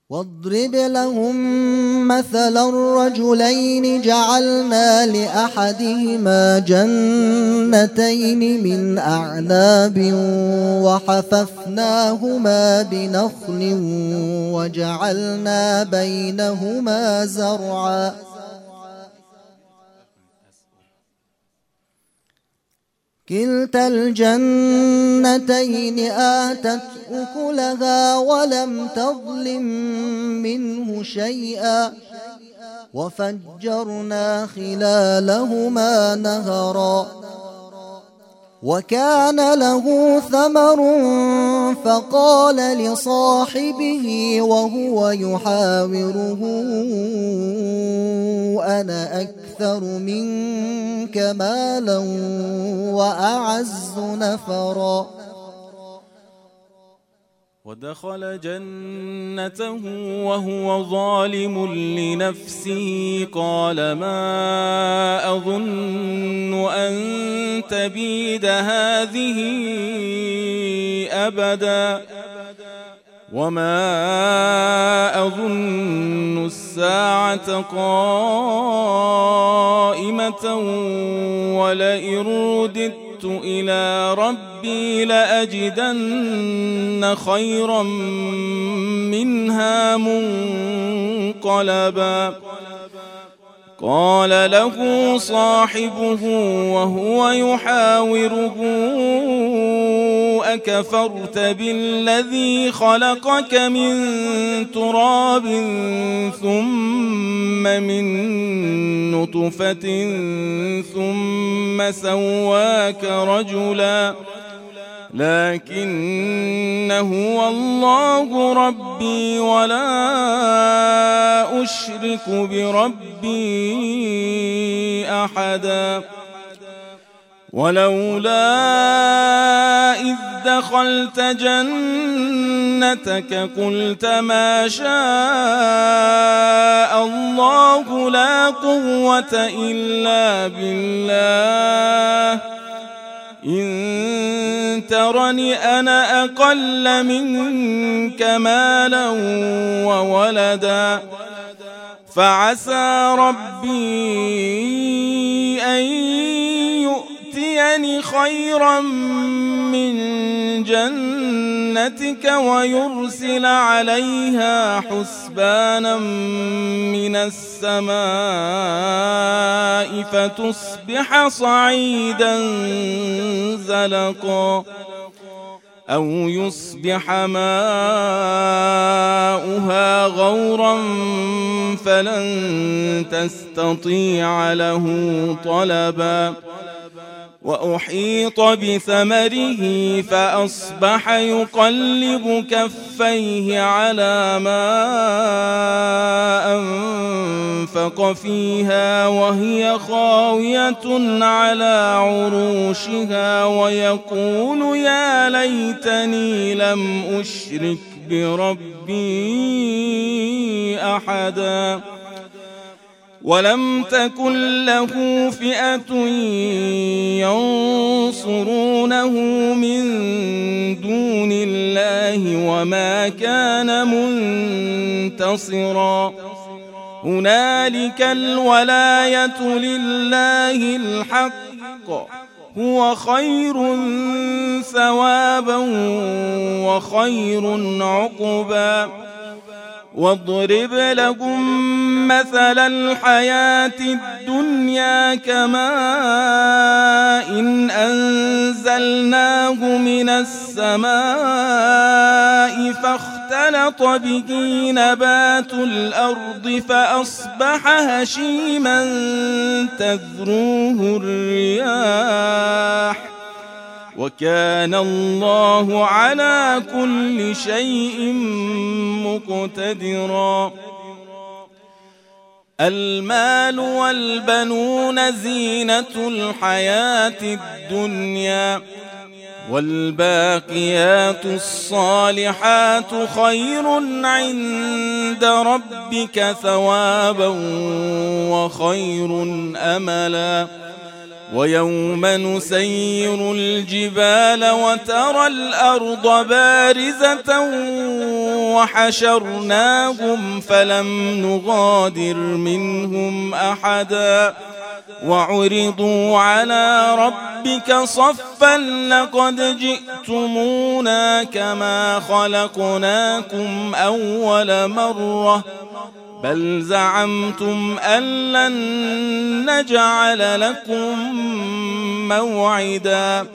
واضرب لهم مثلا الرجلين جعلنا لأحدهما جنتين من أعناب وحففناهما بنخل وجعلنا بينهما زرعا كلتا الجنتين آتت أكلها ولم تظلم منه شيئا وفجرنا خلالهما نهرا وكان له ثمر فقال لصاحبه وهو يحاوره أنا أكثر منك مالا وأعز نفرا ودخل جنته وهو ظالم لنفسه قال ما أظن أن تبيد هذه أبدا وما أظن الساعة قائمة ولئن رددت إلى ربي لأجدن خيرا منها منقلبا قال له صاحبه وهو يحاوره أكفرت بالذي خلقك من تراب ثم من نطفة ثم سواك رجلا لكن هو الله ربي ولا أشرك بربي أحدا ولولا إذ دخلت جنتك قلت ما شاء الله لا قوة إلا بالله إن ترني أنا أقل منك مالا وولدا فعسى ربي أن يؤتيني خيرا من جنتك ويرسل عليها حسبانا من السماء فتصبح صعيدا زلقا أو يصبح ماؤها غورا فلن تستطيع له طلبا وأحيط بثمره فأصبح يقلب كفيه على ما أنفق فيها وهي خاوية على عروشها ويقول يا ليتني لم أشرك بربي أحدا ولم تكن له فئة ينصرونه من دون الله وما كان منتصرا هنالك الولاية لله الحق هو خير ثوابا وخير عقبا واضرب لهم مثل الحياة الدنيا كماء إن أنزلناه من السماء فاختلط به نبات الأرض فأصبح هشيما تذروه الرياح وكان الله على كل شيء مقتدرا المال والبنون زينة الحياة الدنيا والباقيات الصالحات خير عند ربك ثوابا وخير أملا ويوم نسير الجبال وترى الأرض بارزة وحشرناهم فلم نغادر منهم أحدا وعرضوا على ربك صفا لقد جئتمونا كما خلقناكم أول مرة بل زعمتم أن لن نجعل لكم موعدا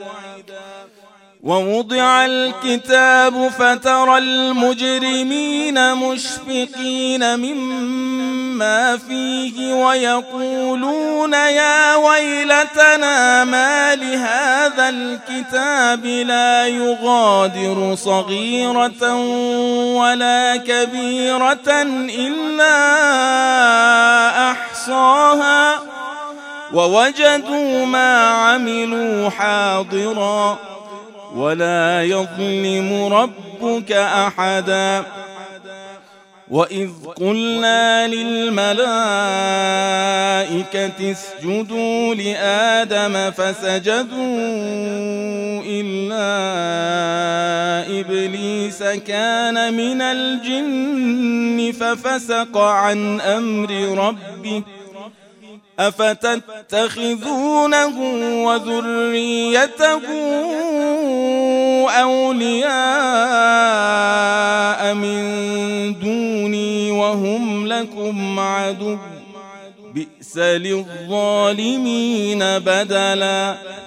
ووضع الكتاب فترى المجرمين مشفقين مما فيه ويقولون يا ويلتنا ما لهذا الكتاب لا يغادر صغيرة ولا كبيرة إلا أحصاها ووجدوا ما عملوا حاضرا ولا يظلم ربك أحدا وإذ قلنا للملائكة اسجدوا لآدم فسجدوا إلا إبليس كان من الجن ففسق عن أمر ربه أفتتخذونه وذريته أولياء من دوني وهم لكم عدو بئس للظالمين بدلا